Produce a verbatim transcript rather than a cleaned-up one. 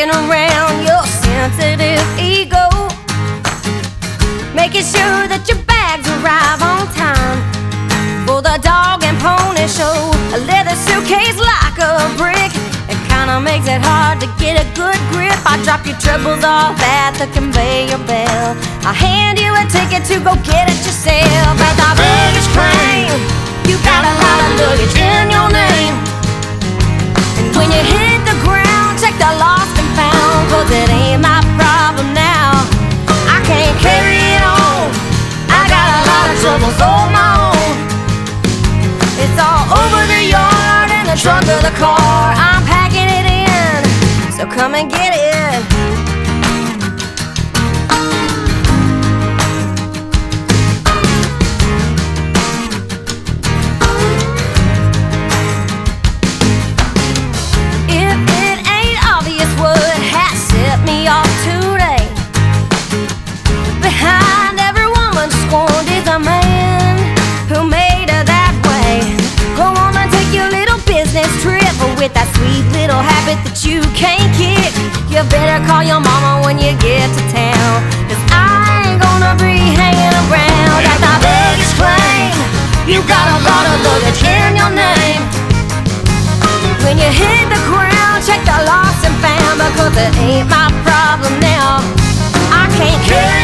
shaking around your sensitive ego, making sure that your bags arrive on time for the dog and pony show. A leather suitcase like a brick, it kinda makes it hard to get a good grip. I drop your troubles off at the conveyor belt. I hand you a ticket to go get it yourself. At the baggage claim, you got a lot of luggage in your name. And when you hit the ground, check the lost and found, cause it ain't my problem now. I can't carry it on, I got a lot of troubles on my own. It's all over the yard and the trunk of the car. I'm packing it in, so come and get it. If it ain't obvious what has set me off today, behind every woman scorned is a man who made her that way. Go on and take your little business trip with that sweet little habit that you can't kick. You better call your mama when you get to town, cause I ain't gonna be hanging around at the baggage claim. You got a lot of luggage in your name. When you hit the ground, check the lost and found, because it ain't my problem now. I can't carry